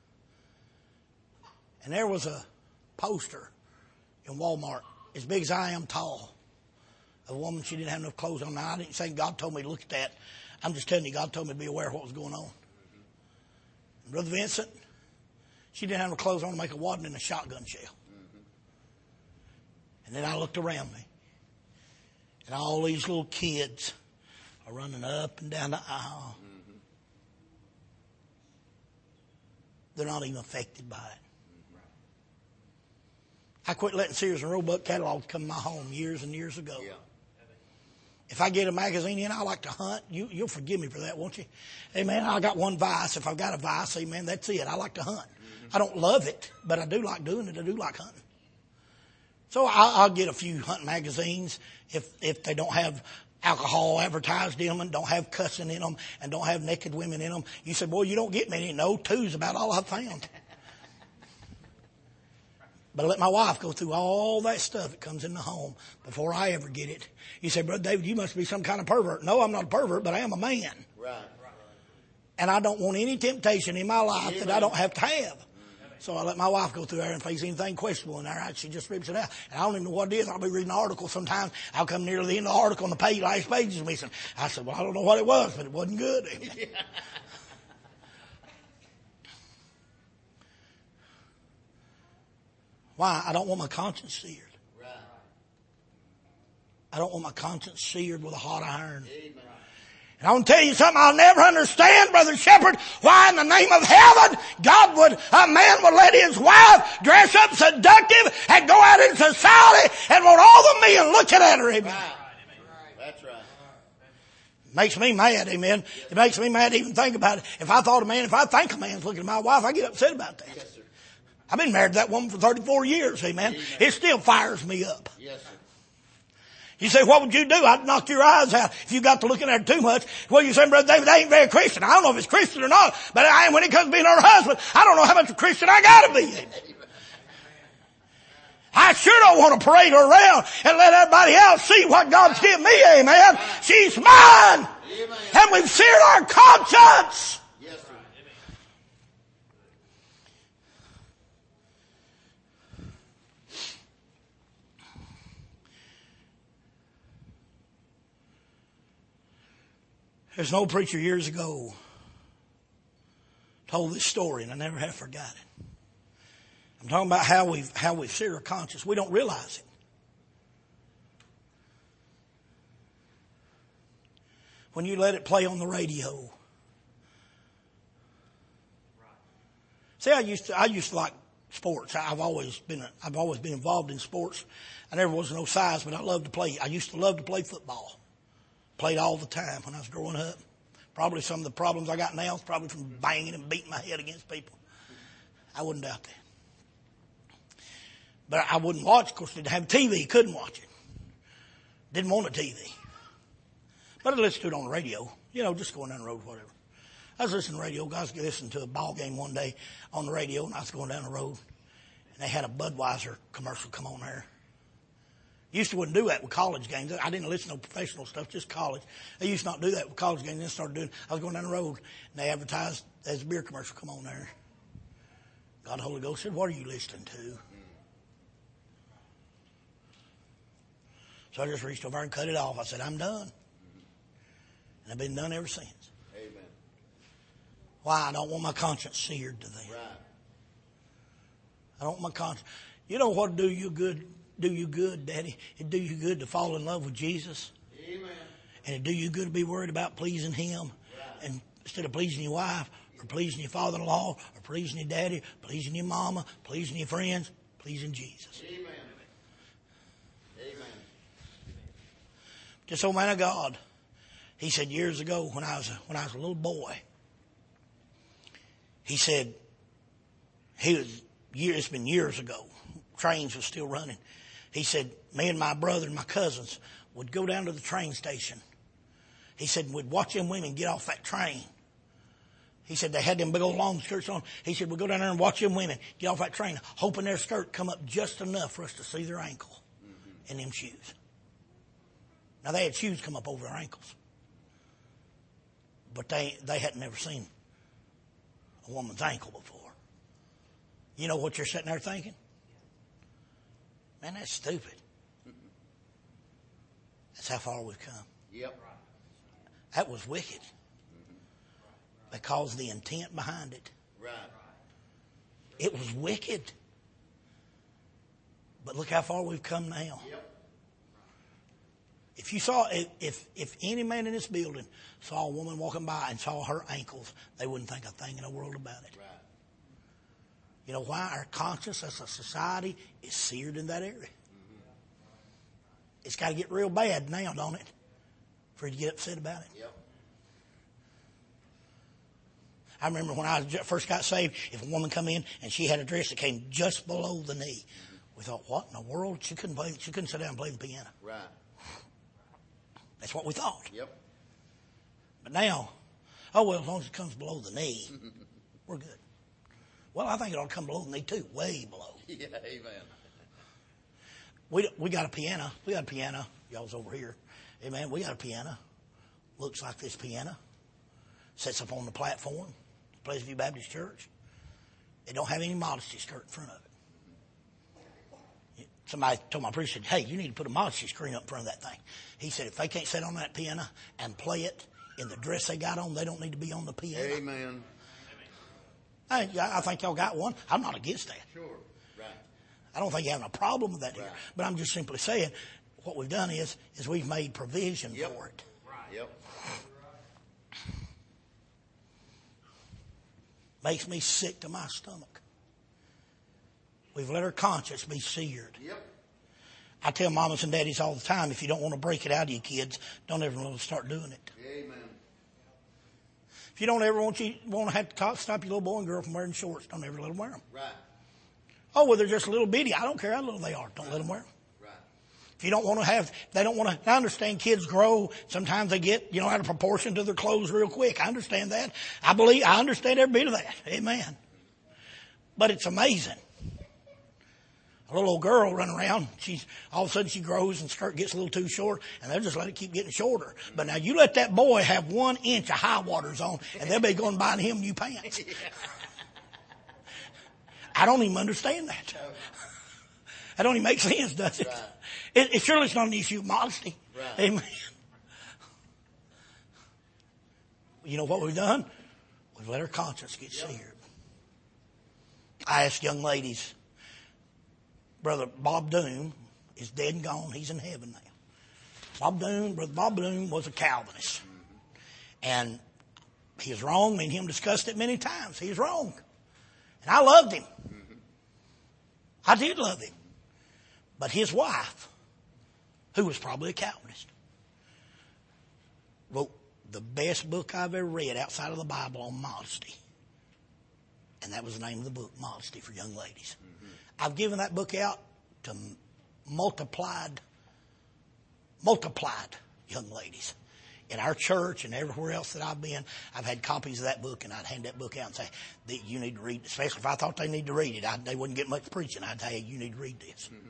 And there was a poster in Walmart, as big as I am tall, of a woman. She didn't have enough clothes on. Now, I didn't say God told me to look at that. I'm just telling you, God told me to be aware of what was going on. And Brother Vincent, she didn't have her clothes on to make a wadding in a shotgun shell. Mm-hmm. And then I looked around me. And all these little kids are running up and down the aisle. Mm-hmm. They're not even affected by it. Mm-hmm. I quit letting Sears and Roebuck catalogs come to my home years and years ago. Yeah. If I get a magazine in, I like to hunt. You, you'll forgive me for that, won't you? Hey, man, I got one vice. If I've got a vice, hey, man, that's it. I like to hunt. Mm-hmm. I don't love it, but I do like doing it. I do like hunting. So I'll, I'll get a few hunting magazines if if they don't have alcohol advertised in them and don't have cussing in them and don't have naked women in them. You say, boy, you don't get many. No, two's about all I've found. But I let my wife go through all that stuff that comes in the home before I ever get it. You say, Brother David, you must be some kind of pervert. No, I'm not a pervert, but I am a man. Right. And I don't want any temptation in my life that I don't have to have. So I let my wife go through there, and if there's anything questionable in there, she just rips it out. And I don't even know what it is. I'll be reading an article sometimes. I'll come near the end of the article and the page, last page is missing. I said, well, I don't know what it was, but it wasn't good. Why? I don't want my conscience seared. Right. I don't want my conscience seared with a hot iron. Amen. And I want to tell you something I'll never understand, Brother Shepherd, why in the name of heaven God would, a man would let his wife dress up seductive and go out in society and want all the men looking at her. Amen. Right. That's right. Makes me mad, amen. It makes me mad to even think about it. If I thought a man, if I think a man's looking at my wife, I get upset about that. Yes, sir. I've been married to that woman for thirty-four years, amen. Amen. It still fires me up. Yes, sir. You say, what would you do? I'd knock your eyes out if you got to looking at her too much. Well, you say, Brother David, that ain't very Christian. I don't know if it's Christian or not, but I, when it comes to being her husband, I don't know how much of a Christian I gotta be. I sure don't want to parade her around and let everybody else see what God's given me, amen. She's mine. Amen. And we've seared our conscience. Yes, sir. There's an old preacher years ago told this story, and I never have forgot it. I'm talking about how we've how we've seared our conscience. We don't realize it. When you let it play on the radio. See, I used to I used to like sports. I've always been I've always been involved in sports. I never was no size, but I loved to play. I used to love to play football. Played all the time when I was growing up. Probably some of the problems I got now is probably from banging and beating my head against people. I wouldn't doubt that. But I wouldn't watch. Of course, didn't have T V. Couldn't watch it. Didn't want a T V. But I listened to it on the radio. You know, just going down the road, whatever. I was listening to the radio. I was listening to a ball game one day on the radio, and I was going down the road. And they had a Budweiser commercial come on there. Used to wouldn't do that with college games. I didn't listen to professional stuff, just college. They used to not do that with college games. Then started doing. I was going down the road, and they advertised as a beer commercial come on there. God, the Holy Ghost said, "What are you listening to?" So I just reached over and cut it off. I said, "I'm done," and I've been done ever since. Amen. Why? I don't want my conscience seared to them. Right. I don't want my conscience. You know what do you good? Do you good, Daddy? It do you good to fall in love with Jesus. Amen. And it do you good to be worried about pleasing Him. Right. And instead of pleasing your wife, or pleasing your father-in-law, or pleasing your daddy, pleasing your mama, pleasing your friends, pleasing Jesus. Amen. Amen. Just old man of God. He said years ago when I was a, when I was a little boy. He said he was years. It's been years ago. Trains were still running. He said, me and my brother and my cousins would go down to the train station. He said, we'd watch them women get off that train. He said, they had them big old long skirts on. He said, we'd go down there and watch them women get off that train, hoping their skirt come up just enough for us to see their ankle in them shoes. Now, they had shoes come up over their ankles. But they, they hadn't never seen a woman's ankle before. You know what you're sitting there thinking? Man, that's stupid. That's how far we've come. Yep. That was wicked. Because the intent behind it. Right. It was wicked. But look how far we've come now. Yep. If you saw, if if any man in this building saw a woman walking by and saw her ankles, they wouldn't think a thing in the world about it. Right. You know why? Our conscience as a society is seared in that area. Mm-hmm. It's got to get real bad now, don't it? For you to get upset about it. Yep. I remember when I first got saved, if a woman come in and she had a dress that came just below the knee, mm-hmm. we thought, what in the world? She couldn't play. She couldn't sit down and play the piano. Right. That's what we thought. Yep. But now, oh well, as long as it comes below the knee, we're good. Well, I think it ought to come below the knee too, way below. Yeah, amen. We we got a piano. We got a piano. Y'all's over here. Amen. We got a piano. Looks like this piano. Sits up on the platform. Pleasant View Baptist Church. It don't have any modesty skirt in front of it. Somebody told my preacher, hey, you need to put a modesty screen up in front of that thing. He said, if they can't sit on that piano and play it in the dress they got on, they don't need to be on the piano. Amen. I, I think y'all got one. I'm not against that. Sure. Right. I don't think you're having a problem with that here. Right. But I'm just simply saying, what we've done is, is we've made provision Yep. for it. Right. Yep. Makes me sick to my stomach. We've let our conscience be seared. Yep. I tell mamas and daddies all the time, if you don't want to break it out of your kids, don't ever let them start doing it. Amen. If you don't ever want you want to have to stop your little boy and girl from wearing shorts, don't ever let them wear them. Right. Oh, well, they're just a little bitty. I don't care how little they are. Don't let them wear them. Right. If you don't want to have, they don't want to, I understand kids grow. Sometimes they get, you know, out of proportion to their clothes real quick. I understand that. I believe, I understand every bit of that. Amen. But it's amazing. A little old girl running around, she's, all of a sudden she grows and skirt gets a little too short, and they'll just let it keep getting shorter. But now you let that boy have one inch of high waters on, and they'll be going buying him new pants. I don't even understand that. That don't even make sense, does it? Right. It, it surely is not an issue of modesty. Right. Amen. You know what we've done? We've let our conscience get Yep. seared. I ask young ladies, Brother Bob Doom is dead and gone. He's in heaven now. Bob Doom, Brother Bob Doom was a Calvinist. And he was wrong. Me and him discussed it many times. He was wrong. And I loved him. I did love him. But his wife, who was probably a Calvinist, wrote the best book I've ever read outside of the Bible on modesty. And that was the name of the book, Modesty for Young Ladies. I've given that book out to multiplied, multiplied young ladies. In our church and everywhere else that I've been, I've had copies of that book, and I'd hand that book out and say, you need to read it. Especially if I thought they need to read it. I, they wouldn't get much preaching. I'd say, hey, you need to read this. Mm-hmm.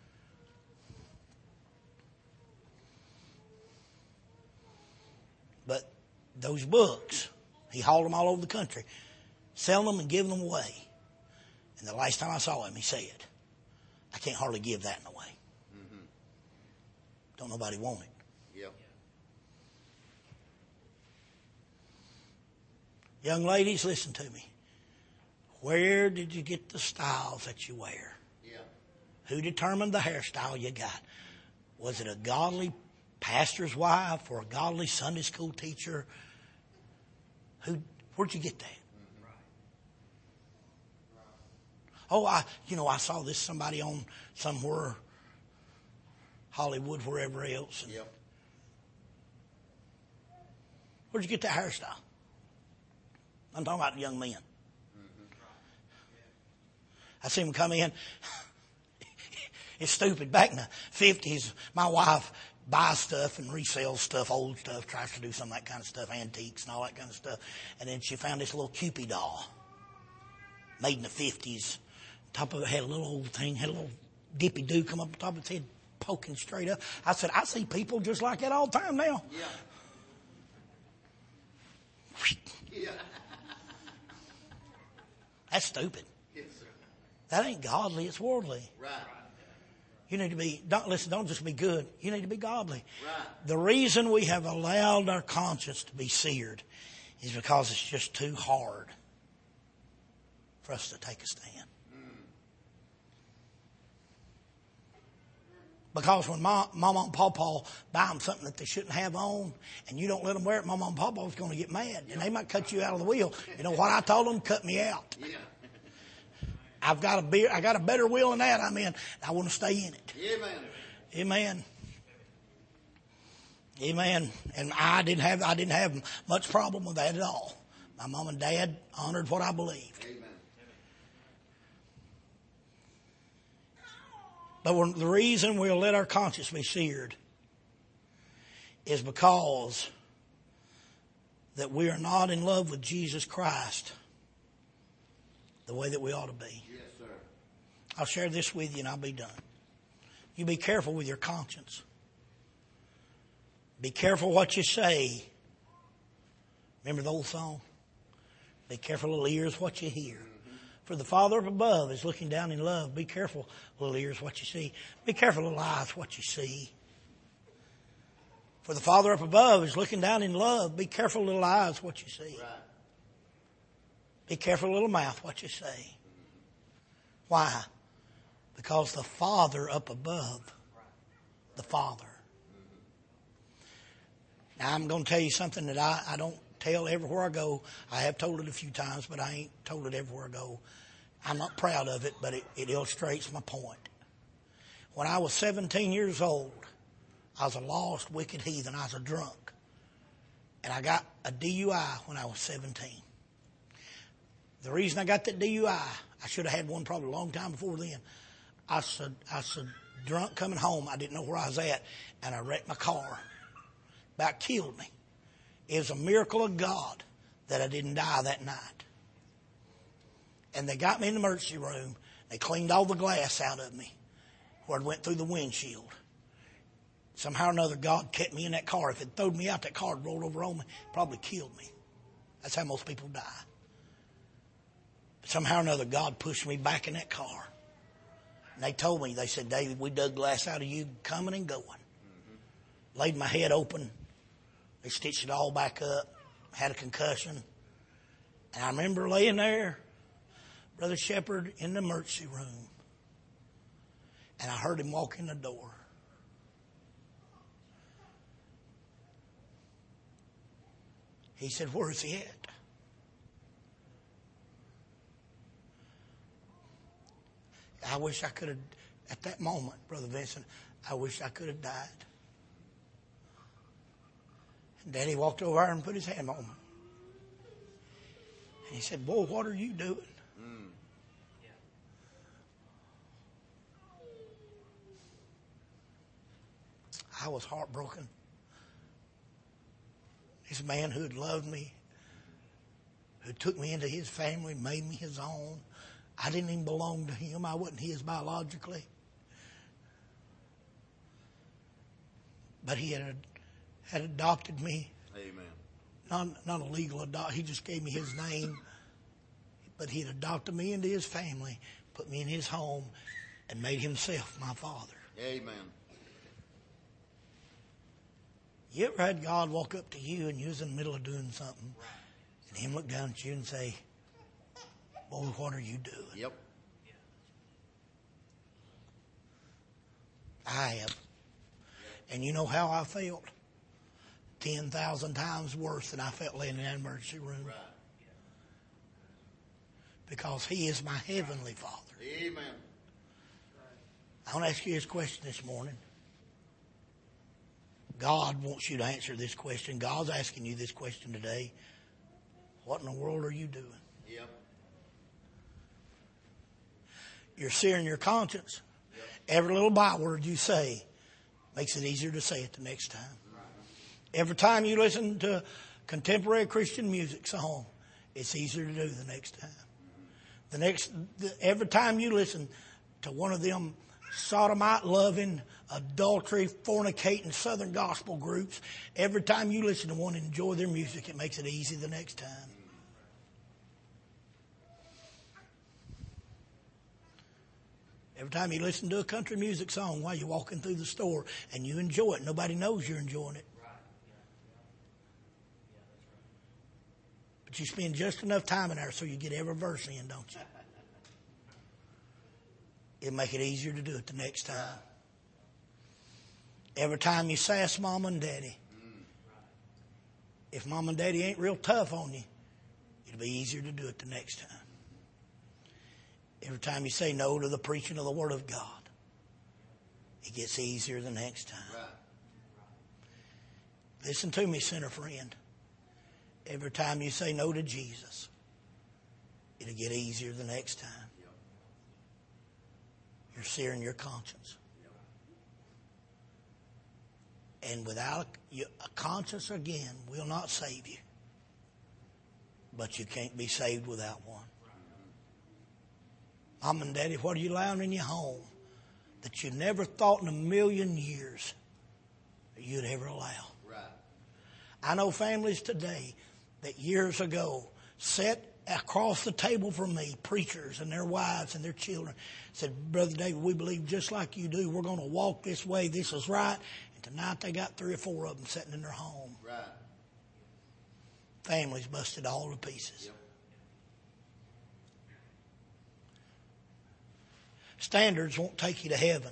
But those books, he hauled them all over the country, selling them and giving them away. And the last time I saw him, he said, I can't hardly give that away. Mm-hmm. Don't nobody want it. Yep. Young ladies, listen to me. Where did you get the styles that you wear? Yeah. Who determined the hairstyle you got? Was it a godly pastor's wife or a godly Sunday school teacher? Who? Where'd you get that? Oh, I, you know, I saw this somebody on somewhere, Hollywood, wherever else. And Yep. Where'd you get that hairstyle? I'm talking about young men. Mm-hmm. I see them come in. It's stupid. Back in the fifties, my wife buys stuff and resells stuff, old stuff, tries to do some of that kind of stuff, antiques and all that kind of stuff. And then she found this little Cupid doll made in the fifties. Top of it had a little old thing, had a little dippy doo come up on top of its head, poking straight up. I said, I see people just like that all the time now. Yeah. Yeah. That's stupid. Yes, sir. That ain't godly, it's worldly. Right. You need to be, don't listen, don't just be good. You need to be godly. Right. The reason we have allowed our conscience to be seared is because it's just too hard for us to take a stand. Because when Mom, Mama and Pawpaw buy them something that they shouldn't have on, and you don't let them wear it, Mama and Pawpaw's going to get mad, and they might cut you out of the wheel. You know what I told them? Cut me out. Yeah. I've got a be, I got a better will than that I'm in. I want to stay in it. Amen. Amen. Amen. And I didn't have I didn't have much problem with that at all. My mom and dad honored what I believed. Amen. But we're, the reason we'll let our conscience be seared is because that we are not in love with Jesus Christ the way that we ought to be. Yes, sir. I'll share this with you and I'll be done. You be careful with your conscience. Be careful what you say. Remember the old song? Be careful, little ears, what you hear. Mm-hmm. For the Father up above is looking down in love. Be careful, little ears, what you see. Be careful, little eyes, what you see. For the Father up above is looking down in love. Be careful, little eyes, what you see. Right. Be careful, little mouth, what you say. Mm-hmm. Why? Because the Father up above, the Father. Now, I'm going to tell you something that I, I don't tell everywhere I go. I have told it a few times, but I ain't told it everywhere I go. I'm not proud of it, but it, it illustrates my point. When I was seventeen years old, I was a lost, wicked heathen. I was a drunk. And I got a D U I when I was seventeen. The reason I got that D U I, I should have had one probably a long time before then. I was, I was drunk coming home. I didn't know where I was at, and I wrecked my car. About killed me. It was a miracle of God that I didn't die that night. And they got me in the emergency room. They cleaned all the glass out of me where it went through the windshield. Somehow or another, God kept me in that car. If it thrown me out, that car would roll over on me, probably killed me. That's how most people die. But somehow or another, God pushed me back in that car. And they told me, they said, David, we dug glass out of you coming and going. Mm-hmm. Laid my head open. They stitched it all back up. Had a concussion. And I remember laying there, Brother Shepherd, in the emergency room. And I heard him walk in the door. He said, where's he at? I wish I could have, at that moment, Brother Vincent, I wish I could have died. And Daddy walked over and put his hand on me. And he said, boy, what are you doing? Mm. I was heartbroken. This man who had loved me, who took me into his family, made me his own. I didn't even belong to him. I wasn't his biologically. But he had had adopted me. Amen. Not, not a legal adopt. He just gave me his name. But he had adopted me into his family, put me in his home, and made himself my father. Amen. You ever had God walk up to you and you was in the middle of doing something, and him look down at you and say, boy, what are you doing? Yep. I have. And you know how I felt? ten thousand times worse than I felt laying in that emergency room. Right. Because he is my heavenly Father. Amen. I want to ask you this question this morning. God wants you to answer this question. God's asking you this question today. What in the world are you doing? Yep. You're searing your conscience. Yep. Every little byword you say makes it easier to say it the next time. Right. Every time you listen to contemporary Christian music song, it's easier to do the next time. Mm-hmm. The next, the, every time you listen to one of them sodomite loving, adultery, fornicating Southern gospel groups, every time you listen to one and enjoy their music, it makes it easy the next time. Every time you listen to a country music song while you're walking through the store and you enjoy it, nobody knows you're enjoying it. But you spend just enough time in there so you get every verse in, don't you? It'll make it easier to do it the next time. Every time you sass mom and daddy, if mom and daddy ain't real tough on you, it'll be easier to do it the next time. Every time you say no to the preaching of the Word of God, it gets easier the next time. Right. Listen to me, sinner friend. Every time you say no to Jesus, it'll get easier the next time. Yep. You're searing your conscience. Yep. And without a, a conscience, again, will not save you. But you can't be saved without one. Mom and Daddy, what are you allowing in your home that you never thought in a million years that you'd ever allow? Right. I know families today that years ago sat across the table from me, preachers and their wives and their children, said, Brother David, we believe just like you do. We're going to walk this way. This is right. And tonight they got three or four of them sitting in their home. Right. Families busted all to pieces. Yep. Standards won't take you to heaven.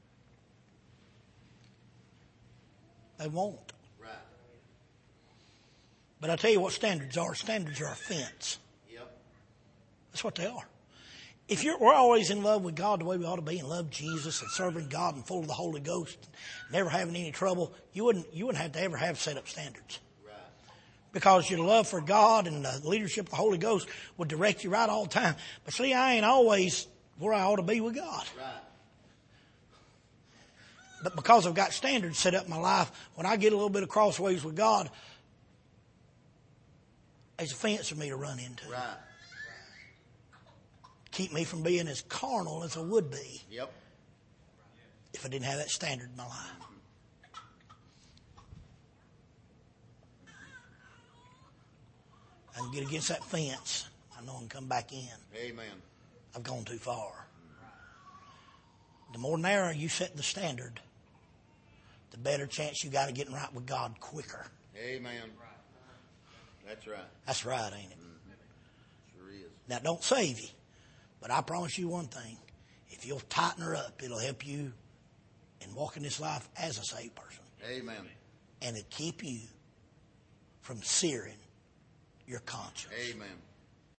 They won't. Right. But I tell you what standards are. Standards are a fence. Yep. That's what they are. If you're, we're always in love with God the way we ought to be and love Jesus and serving God and full of the Holy Ghost, never having any trouble, you wouldn't, you wouldn't have to ever have set up standards. Right. Because your love for God and the leadership of the Holy Ghost would direct you right all the time. But see, I ain't always where I ought to be with God. Right. But because I've got standards set up in my life, when I get a little bit of crossways with God, there's a fence for me to run into. Right. Keep me from being as carnal as I would be Yep. if I didn't have that standard in my life. I can get against that fence. I know I can come back in. Amen. I've gone too far. The more narrow you set the standard, the better chance you got of getting right with God quicker. Amen. That's right. That's right, ain't it? Sure is. Now, don't save you, but I promise you one thing. If you'll tighten her up, it'll help you in walking this life as a saved person. Amen. And it'll keep you from searing your conscience. Amen.